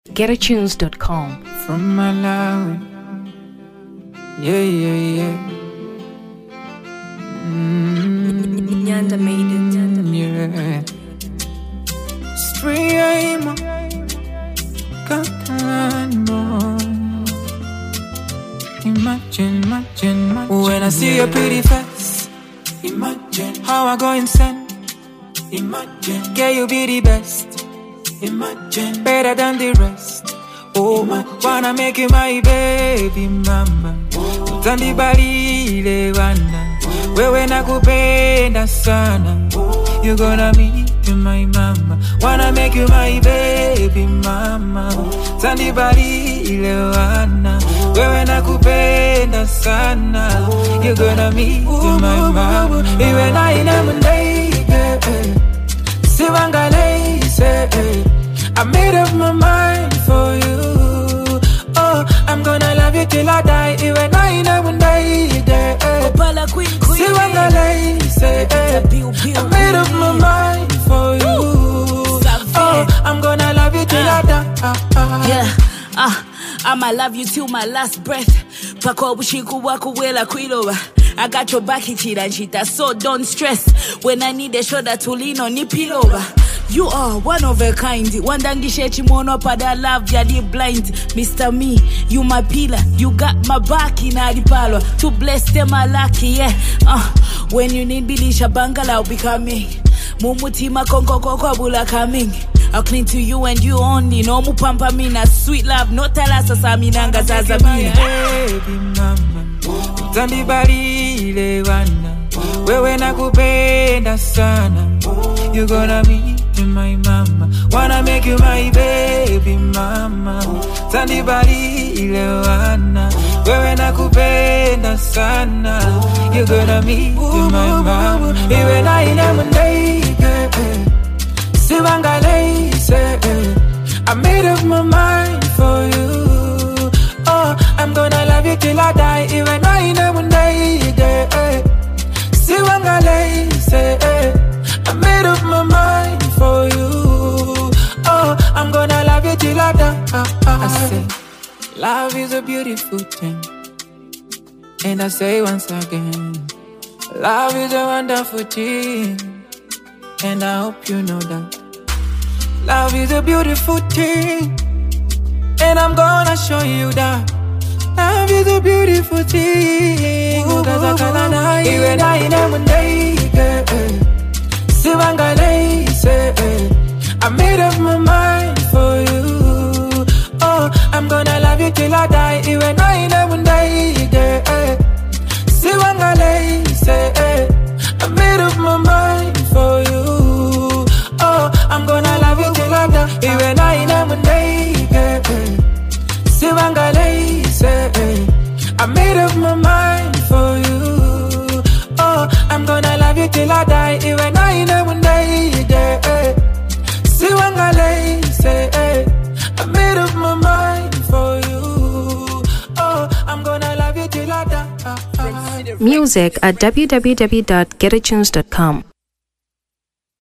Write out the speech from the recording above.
GetAtunes.com. From Malawi. Yeah. Nyanda made it. Yeah. Stream. Catalan boy. Imagine. When I see your pretty face, imagine how I go insane. Imagine, can you be the best? Imagine, better than the rest. Oh, wanna make you my baby mama. Utandibalile wana, wewe nakupenda sana. You gonna meet my mama. Wanna make you my baby mama. Utandibalile wana, wewe nakupenda sana. You gonna meet my mama. Iwe na ina mundege, siwangalese. I made up my mind for you. Oh, I'm gonna love you till I die. Even I never die. Opala queen. Siwangalese. I made up my mind for you. Oh, I'm gonna love you till I die. Yeah, I'ma love you till my last breath. Pako bushiku wako wela kwiloba. I got your back, chita, so don't stress. When I need a shoulder to lean on, ni pillow. You are one of a kind. Wandangishe chimono pada love ya di blind. Mr. Me, you my pillar. You got my back in adipalo. To bless them I lucky, yeah. When you need bilisha bangala, I'll be coming. Mumutima konko bula coming. I'll cling to you and you only. No mupampa mina. Sweet love, no talasa saminanga zazamina. Baby mama, utandibalile wana, wewe nakupenda sana. You gonna meet my mama. Wanna make you my baby mama. Utandibalile wana, wewe nakupenda sana. You gonna meet my mama. Iwe na ina mundege, siwangalese. I made up my mind for you. Oh, I'm gonna love you till I die. Even I never die. Siwangalese. I made up my mind for you. Oh, I'm gonna love you till I die. I say, love is a beautiful thing. And I say once again, love is a wonderful thing. And I hope you know that. Love is a beautiful thing. And I'm gonna show you that. Love is a beautiful thing. Cause I can't deny it. Even I never day. Siwangalese. I made up my mind for you. Oh, I'm gonna love you till I die. Even I never die. Siwangalese. I made up my mind for you. Oh, I'm gonna love you till I die. Even I never die. Siwangalese. I made up my mind for you. Oh, I'm gonna love you till I die. Even I never die. Siwangalese. I made up my mind for you. Oh, I'm gonna love you till I die. Music at www.getatunes.com.